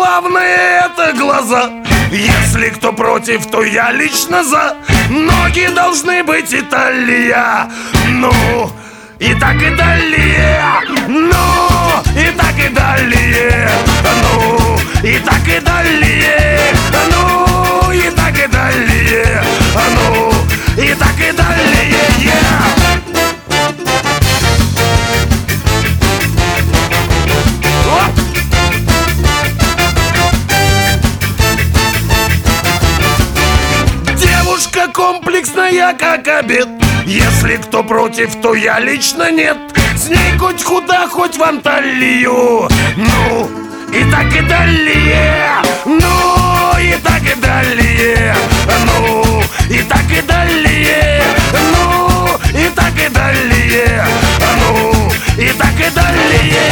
главное это глаза. Если кто против, то я лично за. Ноги должны быть Италия. Ну, и так и далее. Ну, и так и далее. Ну, и так и далее. Ну, и так и далее. Ну, и так и далее. Девушка комплексная, как обед. Если кто против, то я лично нет. С ней хоть куда, хоть в Анталию. Ну, и так и далее. Ну, и так и далее. Ну, и так и далее. Ну, и так и далее. Ну, и так и далее.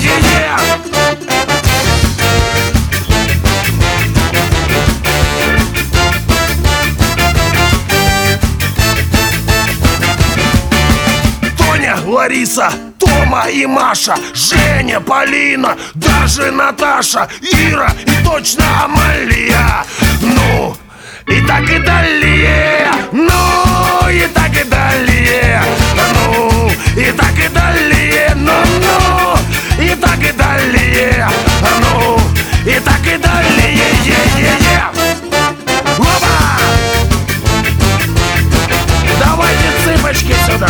Лариса, Тома и Маша, Женя, Полина, даже Наташа, Ира и точно Амалия. Ну, и так и далее. Ну, и так и далее. Ну, и так и далее. Ну, и так и далее. Ну, и так и далее. Опа! Давайте цыпочки сюда.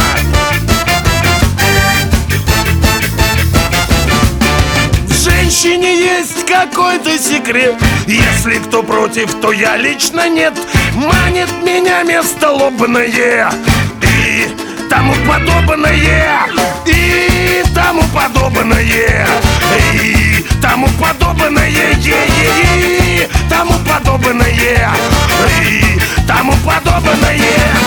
В женщине есть какой-то секрет. Если кто против, то я лично нет. Манит меня место лобное и тому подобное. И тому подобное. И тому подобное. И тому подобное. И тому подобное.